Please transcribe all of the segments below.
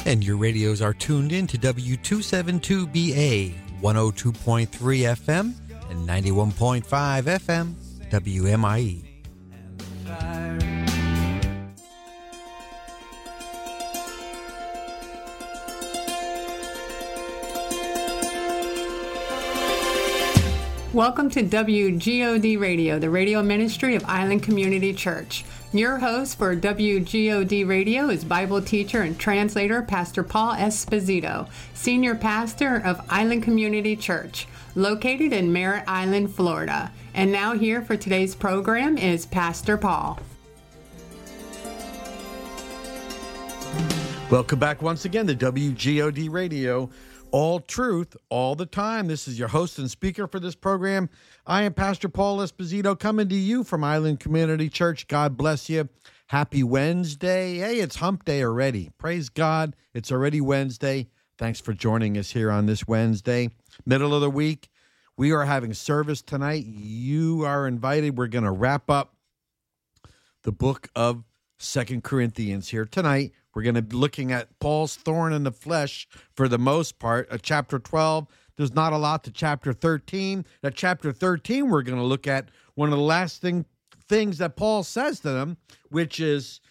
And your radios are tuned in to W272BA, 102.3 FM and 91.5 FM, WMIE. Welcome to WGOD Radio, the radio ministry of Island Community Church. Your host for WGOD Radio is Bible teacher and translator Pastor Paul Esposito, senior pastor of Island Community Church, located in Merritt Island, Florida. And now here for today's program is Pastor Paul. Welcome back once again to WGOD Radio. All truth, all the time. This is your host and speaker for this program. I am Pastor Paul Esposito, coming to you from Island Community Church. God bless you. Happy Wednesday. Hey, it's hump day already. Praise God. It's already Wednesday. Thanks for joining us here on this Wednesday. Middle of the week. We are having service tonight. You are invited. We're going to wrap up the book of 2 Corinthians here tonight. We're going to be looking at Paul's thorn in the flesh for the most part, chapter 12. There's not a lot to chapter 13. At chapter 13, we're going to look at one of the last things that Paul says to them, which is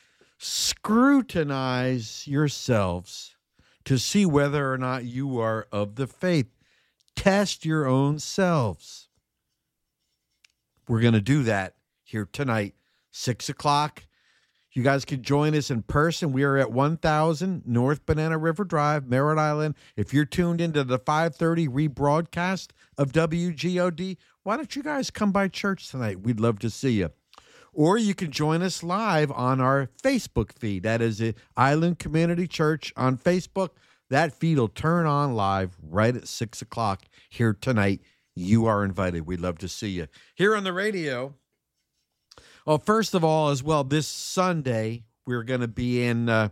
scrutinize yourselves to see whether or not you are of the faith. Test your own selves. We're going to do that here tonight, 6 o'clock. You guys can join us in person. We are at 1000 North Banana River Drive, Merritt Island. If you're tuned into the 5:30 rebroadcast of WGOD, why don't you guys come by church tonight? We'd love to see you. Or you can join us live on our Facebook feed. That is it, Island Community Church on Facebook. That feed will turn on live right at 6 o'clock here tonight. You are invited. We'd love to see you. Here on the radio, well, first of all, as well, this Sunday, we're going to be in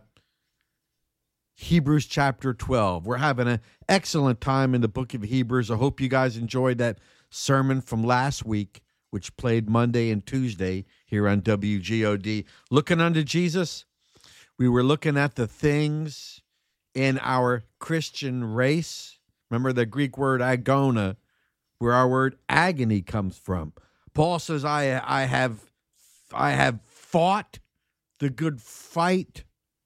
Hebrews chapter 12. We're having an excellent time in the book of Hebrews. I hope you guys enjoyed that sermon from last week, which played Monday and Tuesday here on WGOD. Looking unto Jesus, we were looking at the things in our Christian race. Remember the Greek word agona, where our word agony comes from. Paul says, I have fought the good fight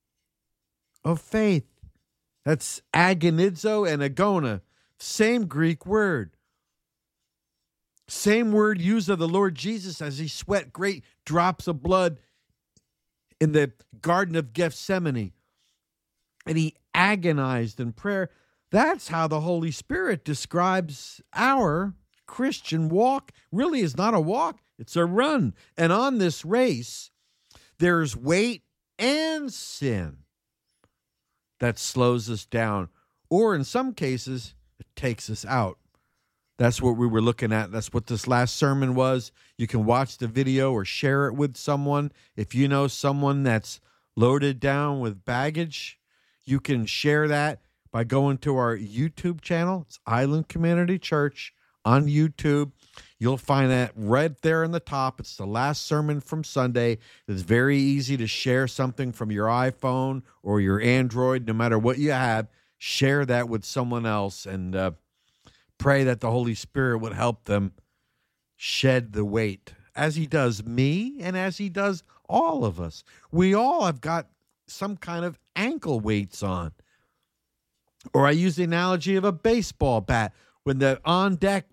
of faith. That's agonizo and agona. Same Greek word. Same word used of the Lord Jesus as he sweat great drops of blood in the Garden of Gethsemane. And he agonized in prayer. That's how the Holy Spirit describes our Christian walk. Really is not a walk. It's a run. And on this race, there's weight and sin that slows us down. Or in some cases, it takes us out. That's what we were looking at. That's what this last sermon was. You can watch the video or share it with someone. If you know someone that's loaded down with baggage, you can share that by going to our YouTube channel. It's Island Community Church on YouTube. You'll find that right there in the top. It's the last sermon from Sunday. It's very easy to share something from your iPhone or your Android, no matter what you have. Share that with someone else and pray that the Holy Spirit would help them shed the weight, as he does me and as he does all of us. We all have got some kind of ankle weights on. Or I use the analogy of a baseball bat. When the on-deck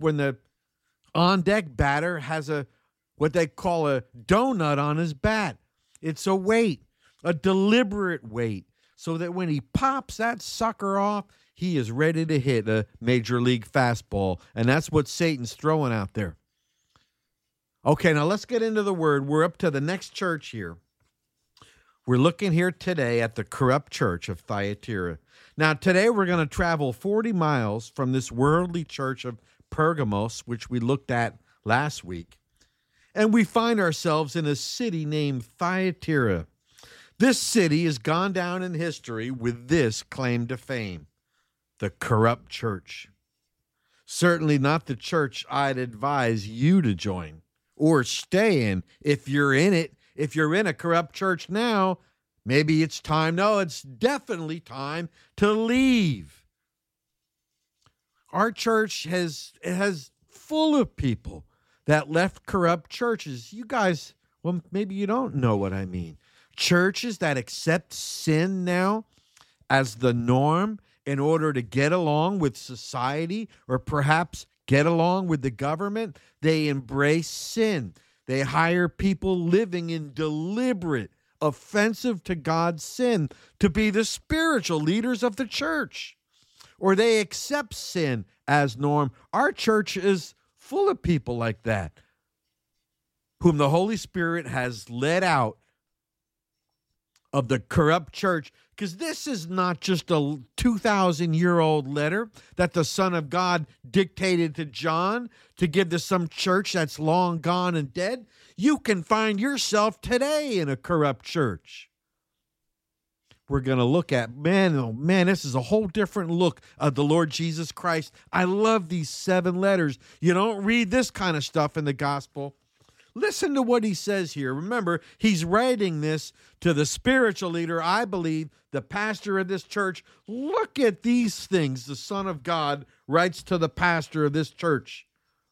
batter has what they call a donut on his bat. It's a weight, a deliberate weight, so that when he pops that sucker off, he is ready to hit a major league fastball. And that's what Satan's throwing out there. Okay, now let's get into the word. We're up to the next church here. We're looking here today at the corrupt church of Thyatira. Now, today we're going to travel 40 miles from this worldly church of Pergamos, which we looked at last week, and we find ourselves in a city named Thyatira. This city has gone down in history with this claim to fame: the corrupt church. Certainly not the church I'd advise you to join or stay in if you're in it. If you're in a corrupt church now, Maybe it's time. No, it's definitely time to leave. Our church has full of people that left corrupt churches. You guys, well, maybe you don't know what I mean. Churches that accept sin now as the norm in order to get along with society or perhaps get along with the government. They embrace sin. They hire people living in deliberate, offensive to God's sin to be the spiritual leaders of the church. Or they accept sin as norm. Our church is full of people like that, whom the Holy Spirit has led out of the corrupt church, because this is not just a 2,000-year-old letter that the Son of God dictated to John to give to some church that's long gone and dead. You can find yourself today in a corrupt church. We're going to look at, this is a whole different look of the Lord Jesus Christ. I love these 7 letters. You don't read this kind of stuff in the gospel. Listen to what he says here. Remember, he's writing this to the spiritual leader, I believe, the pastor of this church. Look at these things the Son of God writes to the pastor of this church.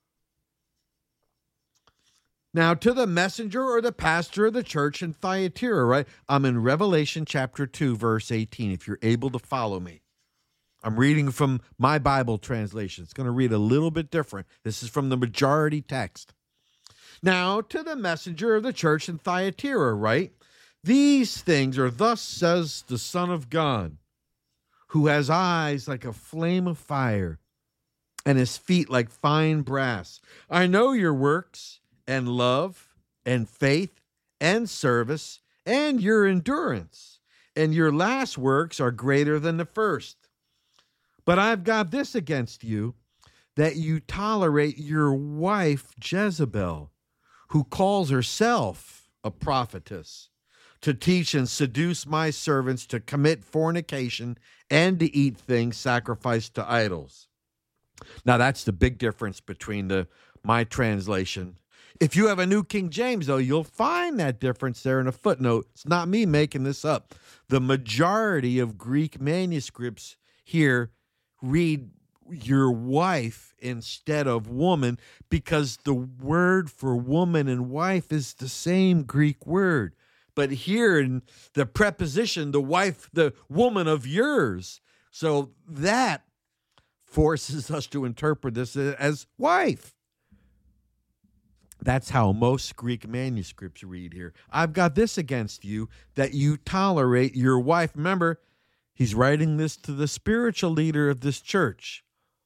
Now, to the messenger or the pastor of the church in Thyatira, right? I'm in Revelation chapter 2, verse 18, if you're able to follow me. I'm reading from my Bible translation. It's going to read a little bit different. This is from the majority text. Now, to the messenger of the church in Thyatira, right? These things are thus says the Son of God, who has eyes like a flame of fire and his feet like fine brass. I know your works and love and faith and service and your endurance, and your last works are greater than the first. But I've got this against you, that you tolerate your wife Jezebel, who calls herself a prophetess, to teach and seduce my servants to commit fornication and to eat things sacrificed to idols. Now, that's the big difference between my translation. If you have a New King James, though, you'll find that difference there in a footnote. It's not me making this up. The majority of Greek manuscripts here read your wife instead of woman, because the word for woman and wife is the same Greek word. But here in the preposition, the wife, the woman of yours. So that forces us to interpret this as wife. That's how most Greek manuscripts read here. I've got this against you, that you tolerate your wife. Remember, he's writing this to the spiritual leader of this church.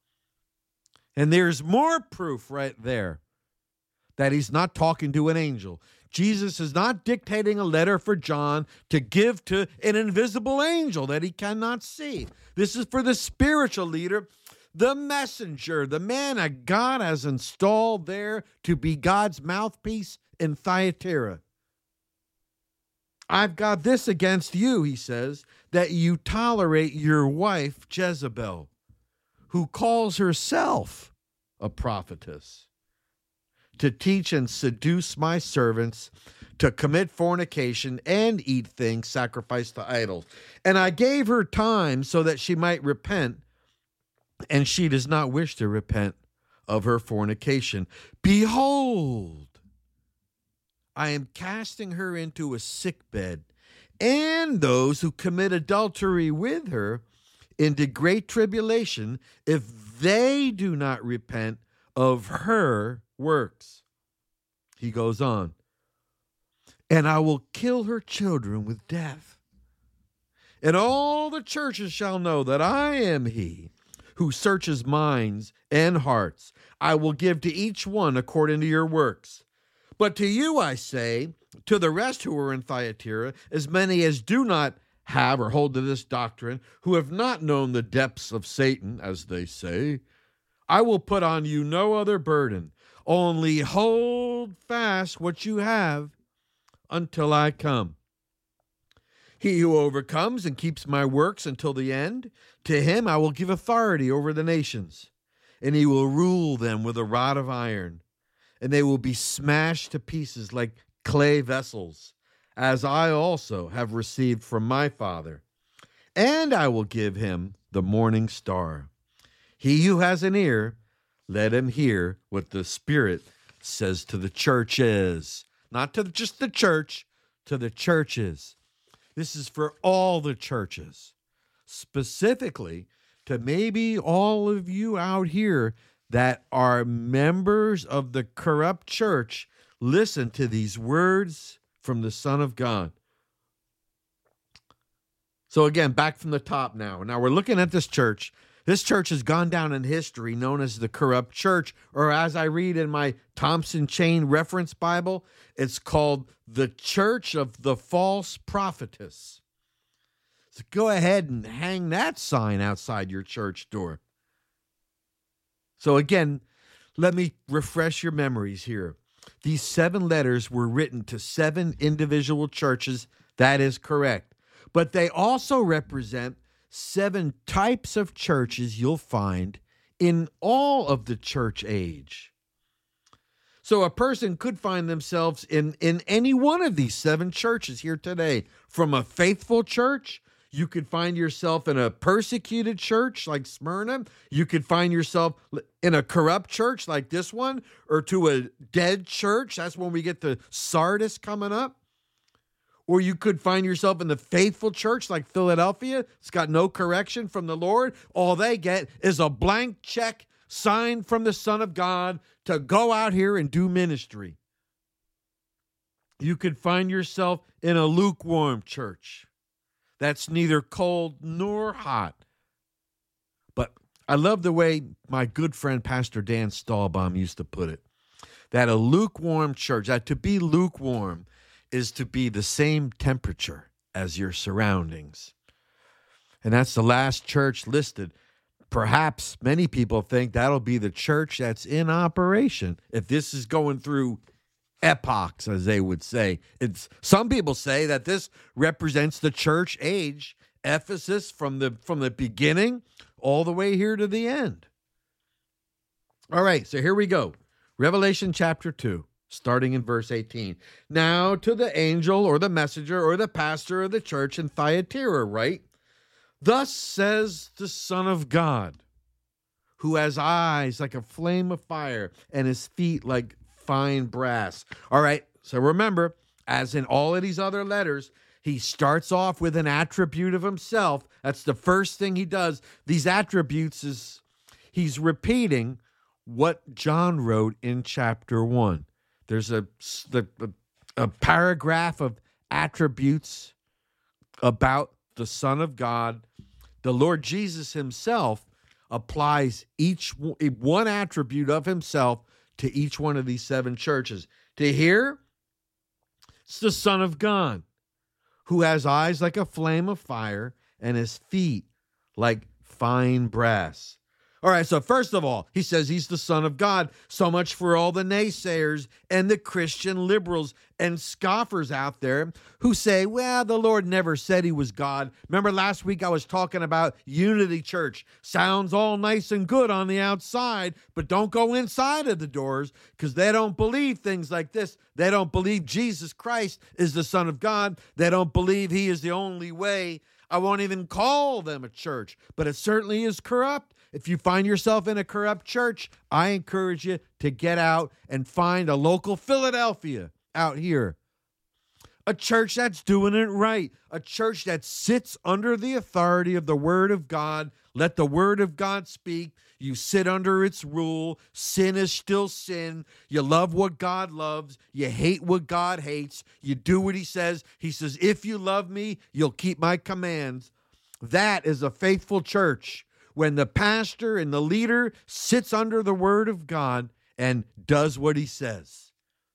And there's more proof right there that he's not talking to an angel. Jesus is not dictating a letter for John to give to an invisible angel that he cannot see. This is for the spiritual leader, the messenger, the man that God has installed there to be God's mouthpiece in Thyatira. I've got this against you, he says, that you tolerate your wife Jezebel, who calls herself a prophetess, to teach and seduce my servants to commit fornication and eat things sacrificed to idols. And I gave her time so that she might repent, and she does not wish to repent of her fornication. Behold, I am casting her into a sickbed, and those who commit adultery with her into great tribulation, if they do not repent of her works. He goes on, and I will kill her children with death. And all the churches shall know that I am he who searches minds and hearts. I will give to each one according to your works. But to you I say, to the rest who are in Thyatira, as many as do not have or hold to this doctrine, who have not known the depths of Satan, as they say, I will put on you no other burden. Only hold fast what you have until I come. He who overcomes and keeps my works until the end, to him I will give authority over the nations, and he will rule them with a rod of iron, and they will be smashed to pieces like clay vessels, as I also have received from my Father. And I will give him the morning star. He who has an ear, let him hear what the Spirit says to the churches. Not to just the church, to the churches. This is for all the churches. Specifically to maybe all of you out here that are members of the corrupt church. Listen to these words from the Son of God. So again, back from the top now. Now we're looking at this church. This church has gone down in history known as the corrupt church, or as I read in my Thompson Chain Reference Bible, it's called the Church of the False Prophetess. So go ahead and hang that sign outside your church door. So again, let me refresh your memories here. These 7 letters were written to 7 individual churches. That is correct. But they also represent 7 types of churches you'll find in all of the church age. So a person could find themselves in any one of these 7 churches here today. From a faithful church, you could find yourself in a persecuted church like Smyrna. You could find yourself in a corrupt church like this one, or to a dead church. That's when we get to Sardis coming up. Or you could find yourself in the faithful church like Philadelphia. It's got no correction from the Lord. All they get is a blank check signed from the Son of God to go out here and do ministry. You could find yourself in a lukewarm church that's neither cold nor hot. But I love the way my good friend Pastor Dan Stahlbaum used to put it, that a lukewarm church, that to be lukewarm is to be the same temperature as your surroundings. And that's the last church listed. Perhaps many people think that'll be the church that's in operation. If this is going through epochs, as they would say. Some people say that this represents the church age, Ephesus, from the beginning all the way here to the end. All right, so here we go. Revelation chapter 2. Starting in verse 18. Now to the angel or the messenger or the pastor of the church in Thyatira write, thus says the Son of God, who has eyes like a flame of fire and his feet like fine brass. All right, so remember, as in all of these other letters, he starts off with an attribute of himself. That's the first thing he does. These attributes is he's repeating what John wrote in chapter 1. There's a paragraph of attributes about the Son of God. The Lord Jesus himself applies one attribute of himself to each one of these 7 churches. To hear, it's the Son of God, who has eyes like a flame of fire and his feet like fine brass. All right, so first of all, he says he's the Son of God. So much for all the naysayers and the Christian liberals and scoffers out there who say, well, the Lord never said he was God. Remember last week I was talking about Unity Church. Sounds all nice and good on the outside, but don't go inside of the doors because they don't believe things like this. They don't believe Jesus Christ is the Son of God. They don't believe he is the only way. I won't even call them a church, but it certainly is corrupt. If you find yourself in a corrupt church, I encourage you to get out and find a local Philadelphia out here. A church that's doing it right. A church that sits under the authority of the Word of God. Let the Word of God speak. You sit under its rule. Sin is still sin. You love what God loves. You hate what God hates. You do what he says. He says, if you love me, you'll keep my commands. That is a faithful church. When the pastor and the leader sits under the Word of God and does what he says.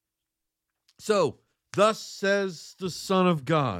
So, thus says the Son of God.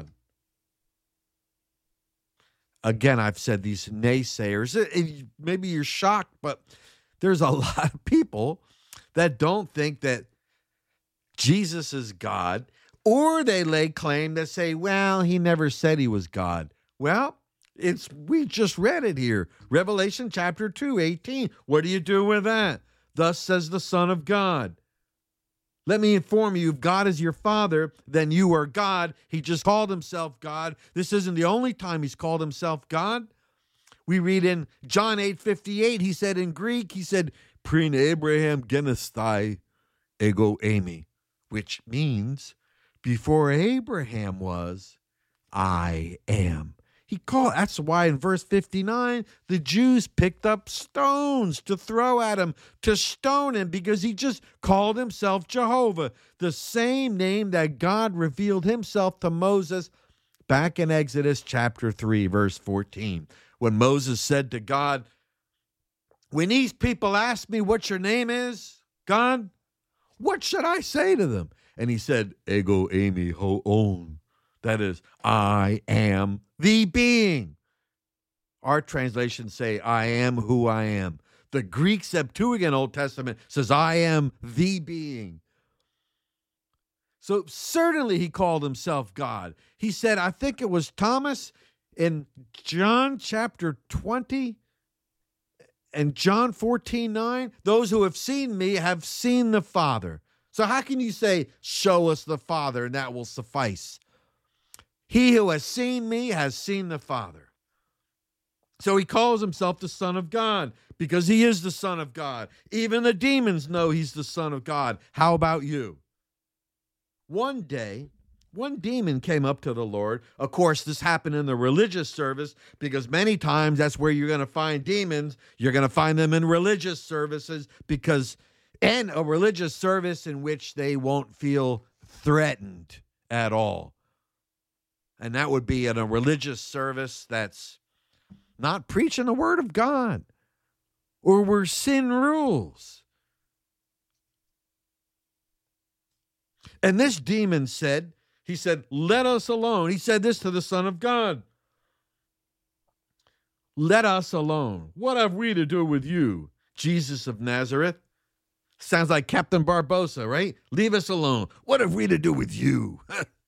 Again, I've said these naysayers. Maybe you're shocked, but there's a lot of people that don't think that Jesus is God, or they lay claim to say, well, he never said he was God. Well, we just read it here. Revelation chapter 2, 18. What do you do with that? Thus says the Son of God. Let me inform you, if God is your Father, then you are God. He just called himself God. This isn't the only time he's called himself God. We read in John 8:58, he said in Greek, he said, Prin Abraham genesthai ego eimi, which means, before Abraham was, I am. That's why in verse 59, the Jews picked up stones to throw at him, to stone him, because he just called himself Jehovah, the same name that God revealed himself to Moses back in Exodus chapter 3, verse 14, when Moses said to God, when these people ask me what your name is, God, what should I say to them? And he said, Ego eimi ho on. That is, I am the being. Our translations say, I am who I am. The Greek Septuagint Old Testament says, I am the being. So certainly he called himself God. He said, I think it was Thomas in John chapter 20 and John 14:9, those who have seen me have seen the Father. So how can you say, show us the Father, and that will suffice? He who has seen me has seen the Father. So he calls himself the Son of God because he is the Son of God. Even the demons know he's the Son of God. How about you? One day, one demon came up to the Lord. Of course, this happened in the religious service because many times that's where you're going to find demons. You're going to find them in religious services and a religious service in which they won't feel threatened at all. And that would be in a religious service that's not preaching the word of God or where sin rules. And this demon said, let us alone. He said this to the Son of God. Let us alone. What have we to do with you, Jesus of Nazareth? Sounds like Captain Barbosa, right? Leave us alone. What have we to do with you?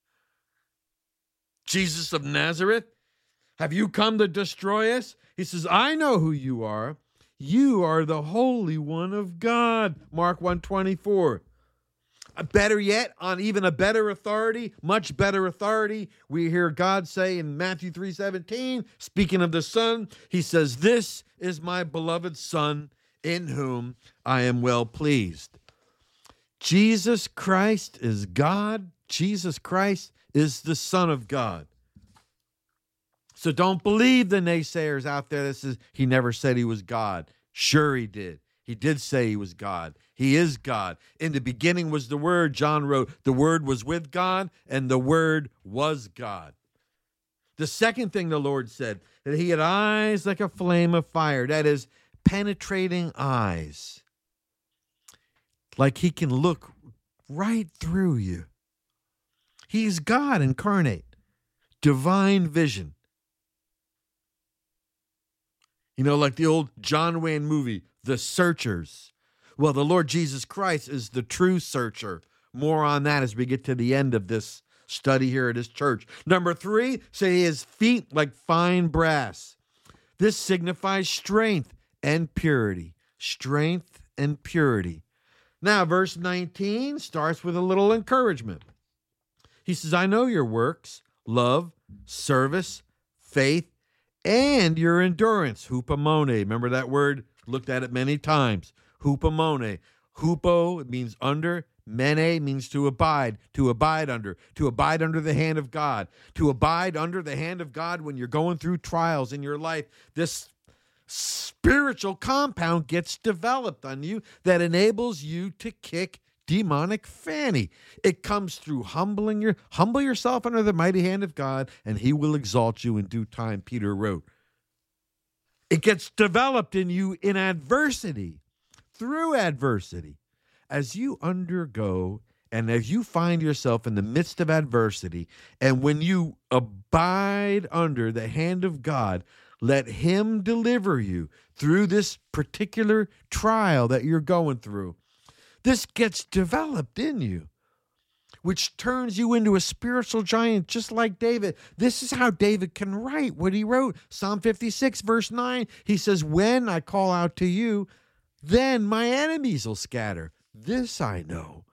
Jesus of Nazareth, have you come to destroy us? He says, I know who you are. You are the Holy One of God. Mark 1:24. Better yet, on even a better authority, much better authority, we hear God say in Matthew 3:17, speaking of the Son, he says, this is my beloved Son in whom I am well pleased. Jesus Christ is God. Jesus Christ is the Son of God. So don't believe the naysayers out there that says he never said he was God. Sure he did. He did say he was God. He is God. In the beginning was the Word. John wrote, the Word was with God, and the Word was God. The second thing the Lord said, that he had eyes like a flame of fire. That is, penetrating eyes. Like he can look right through you. He's God incarnate. Divine vision. You know, like the old John Wayne movie, The Searchers. Well, the Lord Jesus Christ is the true searcher. More on that as we get to the end of this study here at his church. Number 3, say his feet like fine brass. This signifies strength and purity. Strength and purity. Now, verse 19 starts with a little encouragement. He says, I know your works, love, service, faith, and your endurance. Hupomone. Remember that word? Looked at it many times. Hupomone. Hupo, it means under. Mene means to abide under the hand of God, to abide under the hand of God when you're going through trials in your life. This spiritual compound gets developed on you that enables you to kick demonic fanny. It comes through humble yourself under the mighty hand of God, and he will exalt you in due time, Peter wrote. It gets developed in you in adversity, through adversity. As you undergo and as you find yourself in the midst of adversity, and when you abide under the hand of God, let him deliver you through this particular trial that you're going through. This gets developed in you, which turns you into a spiritual giant, just like David. This is how David can write what he wrote. Psalm 56, verse 9, he says, when I call out to you, then my enemies will scatter. This I know,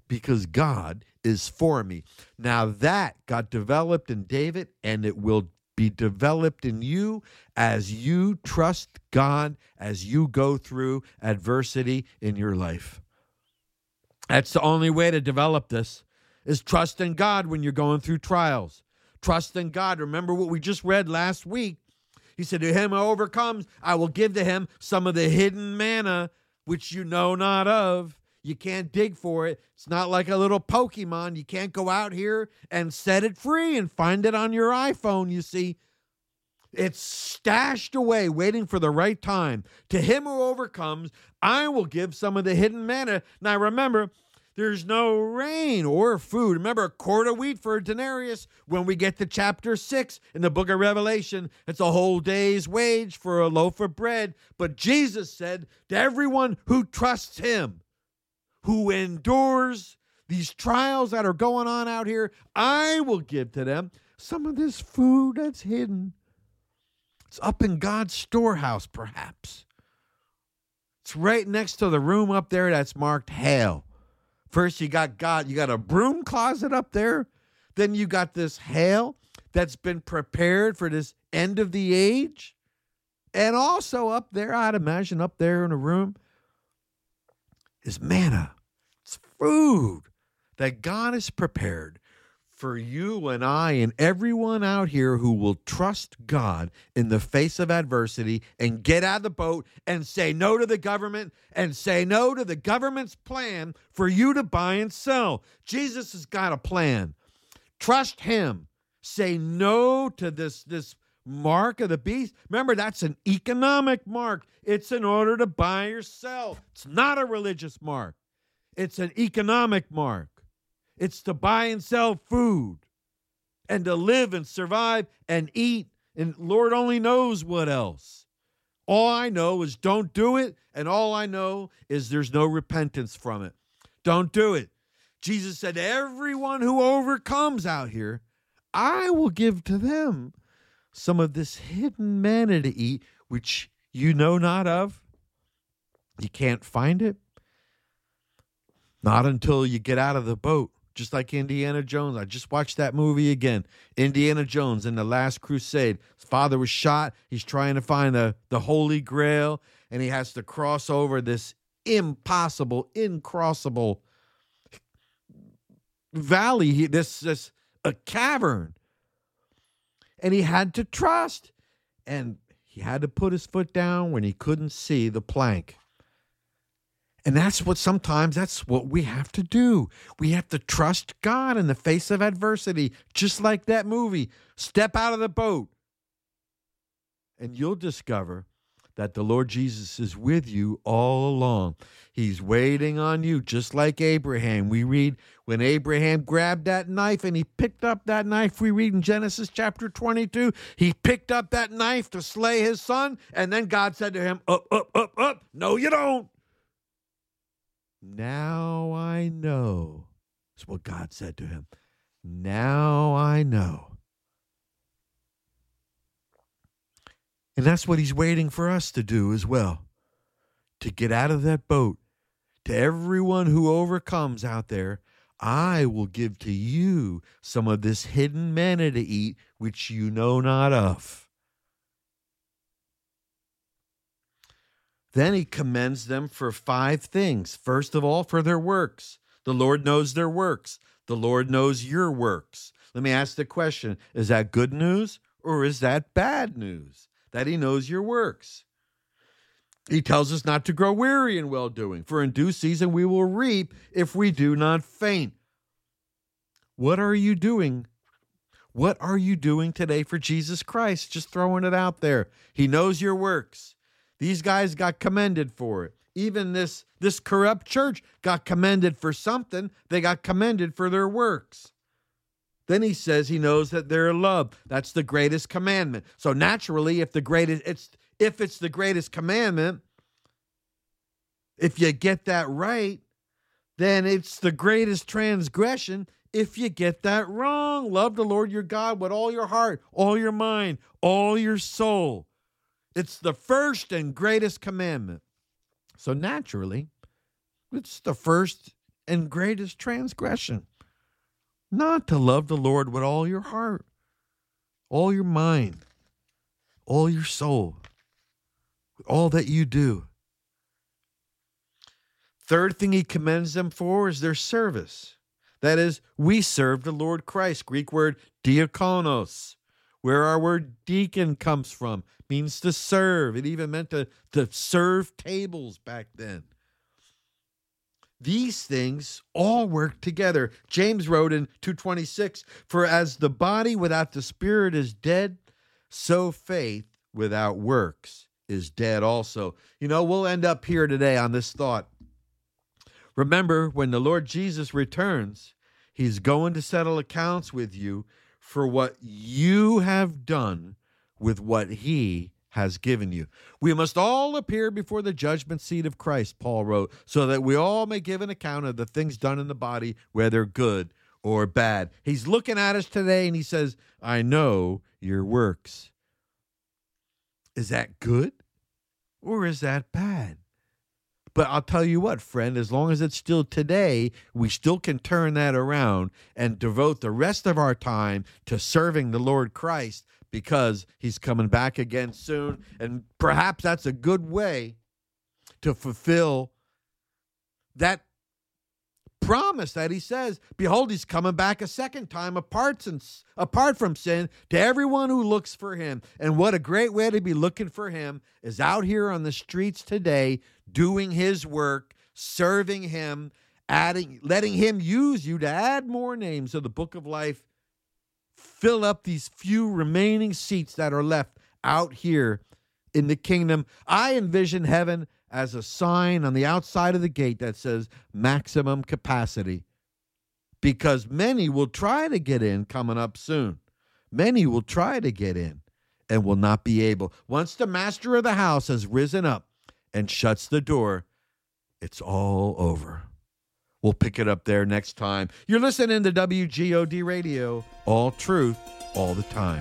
because God is for me. Now that got developed in David, and it will be developed in you as you trust God as you go through adversity in your life. That's the only way to develop this, is trust in God when you're going through trials. Trust in God. Remember what we just read last week. He said, to him who overcomes, I will give to him some of the hidden manna, which you know not of. You can't dig for it. It's not like a little Pokemon. You can't go out here and set it free and find it on your iPhone, you see. It's stashed away, waiting for the right time. To him who overcomes, I will give some of the hidden manna. Now remember, there's no rain or food. Remember, a quart of wheat for a denarius. When we get to chapter 6 in the book of Revelation, it's a whole day's wage for a loaf of bread. But Jesus said to everyone who trusts him, who endures these trials that are going on out here, I will give to them some of this food that's hidden. It's up in God's storehouse, perhaps. It's right next to the room up there that's marked hell. First, you got God. You got a broom closet up there. Then you got this hail that's been prepared for this end of the age. And also up there, I'd imagine up there in a room, is manna. It's food that God has prepared for you and I and everyone out here who will trust God in the face of adversity and get out of the boat and say no to the government and say no to the government's plan for you to buy and sell. Jesus has got a plan. Trust him. Say no to this mark of the beast. Remember, that's an economic mark. It's in order to buy or sell. It's not a religious mark. It's an economic mark. It's to buy and sell food and to live and survive and eat. And Lord only knows what else. All I know is don't do it. And all I know is there's no repentance from it. Don't do it. Jesus said, everyone who overcomes out here, I will give to them some of this hidden manna to eat, which you know not of. You can't find it. Not until you get out of the boat. Just like Indiana Jones. I just watched that movie again. Indiana Jones in The Last Crusade. His father was shot. He's trying to find the Holy Grail, and he has to cross over this impossible, incrossable valley, this a cavern. And he had to trust. And he had to put his foot down when he couldn't see the plank. And that's what we have to do. We have to trust God in the face of adversity, just like that movie. Step out of the boat, and you'll discover that the Lord Jesus is with you all along. He's waiting on you, just like Abraham. We read when Abraham grabbed that knife and he picked up that knife. We read in Genesis chapter 22, he picked up that knife to slay his son, and then God said to him, up, up, up, up. No, you don't. Now I know. That's what God said to him. Now I know. And that's what he's waiting for us to do as well. To get out of that boat. To everyone who overcomes out there, I will give to you some of this hidden manna to eat, which you know not of. Then he commends them for 5 things. First of all, for their works. The Lord knows their works. The Lord knows your works. Let me ask the question, is that good news or is that bad news? That he knows your works. He tells us not to grow weary in well-doing, for in due season we will reap if we do not faint. What are you doing? What are you doing today for Jesus Christ? Just throwing it out there. He knows your works. These guys got commended for it. Even this corrupt church got commended for something. They got commended for their works. Then he says he knows that they're loved. That's the greatest commandment. So naturally, if it's the greatest commandment, if you get that right, then it's the greatest transgression if you get that wrong. Love the Lord your God with all your heart, all your mind, all your soul. It's the first and greatest commandment. So naturally, it's the first and greatest transgression, not to love the Lord with all your heart, all your mind, all your soul, all that you do. Third thing he commends them for is their service. That is, we serve the Lord Christ. Greek word diakonos, where our word deacon comes from, means to serve. It even meant to serve tables back then. These things all work together. James wrote in 2:26, for as the body without the spirit is dead, so faith without works is dead also. You know, we'll end up here today on this thought. Remember, when the Lord Jesus returns, he's going to settle accounts with you for what you have done with what he has given you. We must all appear before the judgment seat of Christ, Paul wrote, so that we all may give an account of the things done in the body, whether good or bad. He's looking at us today and he says, I know your works. Is that good or is that bad? But I'll tell you what, friend, as long as it's still today, we still can turn that around and devote the rest of our time to serving the Lord Christ, because he's coming back again soon. And perhaps that's a good way to fulfill that promise that he says, behold, he's coming back a second time apart from sin to everyone who looks for him. And what a great way to be looking for him is out here on the streets today, doing his work, serving him, letting him use you to add more names to the book of life. Fill up these few remaining seats that are left out here in the kingdom. I envision heaven as a sign on the outside of the gate that says maximum capacity, because many will try to get in coming up soon. Many will try to get in and will not be able. Once the master of the house has risen up and shuts the door, it's all over. We'll pick it up there next time. You're listening to WGOD Radio, all truth, all the time.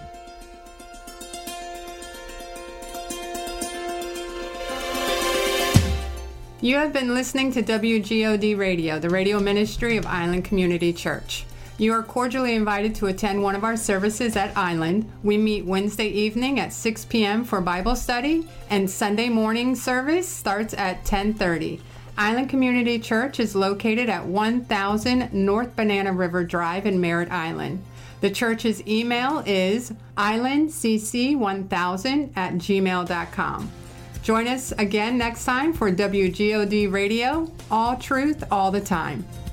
You have been listening to WGOD Radio, the radio ministry of Island Community Church. You are cordially invited to attend one of our services at Island. We meet Wednesday evening at 6 p.m. for Bible study, and Sunday morning service starts at 10:30. Island Community Church is located at 1000 North Banana River Drive in Merritt Island. The church's email is islandcc1000@gmail.com. Join us again next time for WGOD Radio, all truth, all the time.